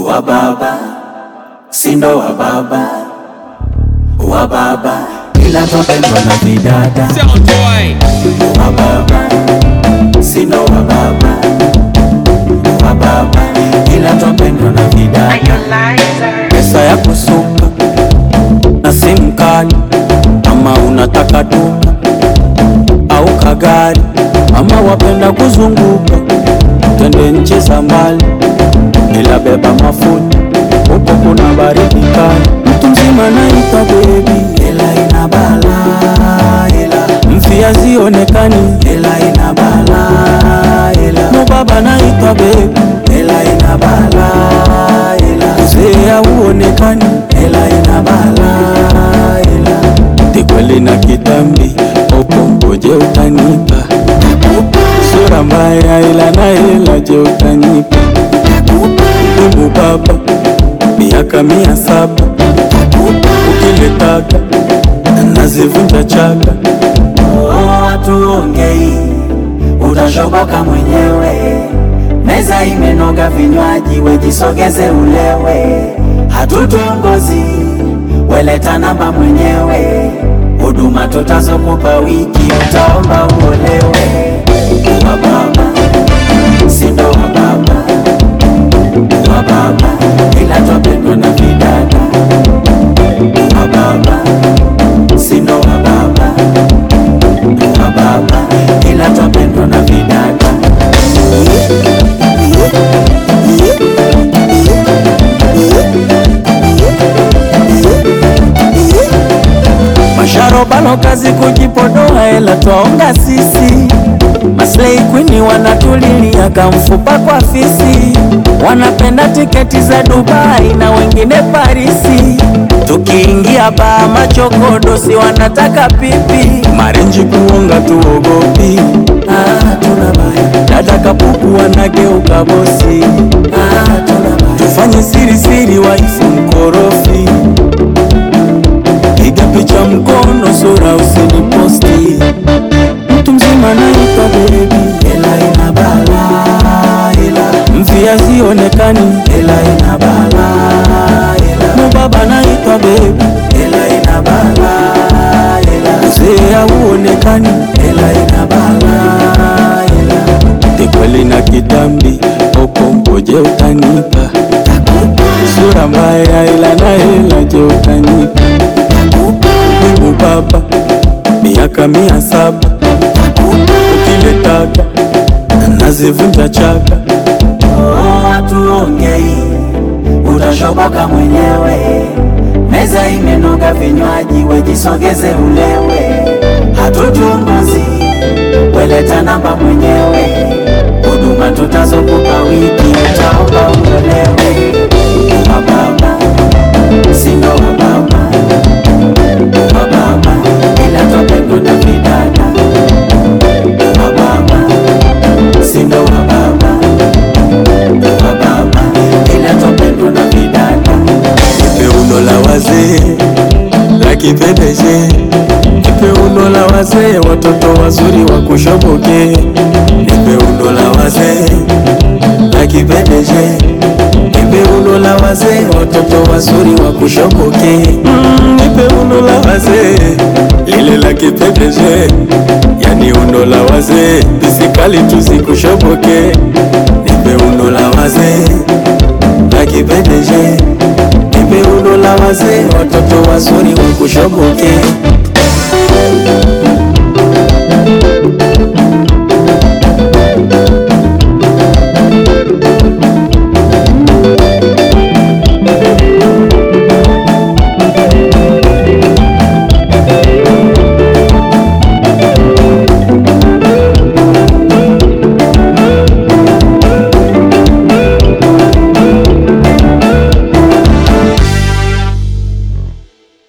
wa baba, sindo wa baba, wa baba, ila twapendwa na vidada. Wa baba, sindo wa baba, wa baba, ila twapendwa na vidada. Pesa ya kusuka na simu kali, ama unataka duka au kagari, ama wapenda kuzunguka twende nchi za mbali, ila beba mafuta huko kuna baridi kali. Mtu mzima naitwa baby, ila ina bala, ila mfia zionekani, ila ina bala, ila mubaba naitwa baby, ila ina bala, ila mzee uonekani, ila ina bala, ila tikweli na kitambi huko ngoje utanipa sura mbaya, ila na hela je utanipa Mungu baba miaka 700 ukiletaka nazivunja chaka. Hatuongei utashoboka mwenyewe, meza imenoga vinywaji wejisogeze ulewe. Hatutongozi weleta namba mwenyewe, huduma tutazokupa wiki utaomba uolewe. Wa baba, sindo wa baba, wa baba, ila twapendwa na vidada. Wa baba, sindo wa baba, wa baba, ila twapendwa na vidada. Masharobalo kazi kujipodoa, ela twaonga sisi. Maslay queen wanatulilia kamfupa kwa fisi, wanapenda tiketi za Dubai na wengine Parisi. Tukiingia baa machokodosi wanataka pipi, marenji kuonga tuogopi. Tunabaya dada kapuku wanageuka bosi. Tunabaya tufanye siri siri waifu mkorofi, piga picha mkono sura usiniposti. Mtu mzima naitwa baby, ela ina bala, ela mfia zionekani, ela ina bala, ela mubaba naitwa baby, ela ina bala, ela mzee uonekani, ela ina bala, ela tikweli na kitambi huko ngoje utanipa sura mbaya, ila na hela je utanipa Mungu baba miaka 700 ukiletaka nazivunja chaka. Hatuongei utashoboka mwenyewe, meza imenoga vinywaji wejisogeze ulewe. Hatutongozi weleta namba mwenyewe, huduma tutazokupa wiki utaomba uolewe. Wa baba, sindo wa baba, wa baba, ila twapendwa na vidada. Wa baba, sindo wa baba, wa baba, ila twapendwa na vidada. Nipe uno la wazee la kipedeje, nipe uno la wazee watoto wazuri wakushoboke. Nipe uno la wazee la kipedeje, nipe uno la wazee watoto wazuri wakushoboke. Nipe uno la wazee lile la kipedeje, yani uno la wazee bisikali tuzikushoboke. Nipe uno la wazee la kipedeje, nipe uno la wazee watoto wazuri wakushoboke.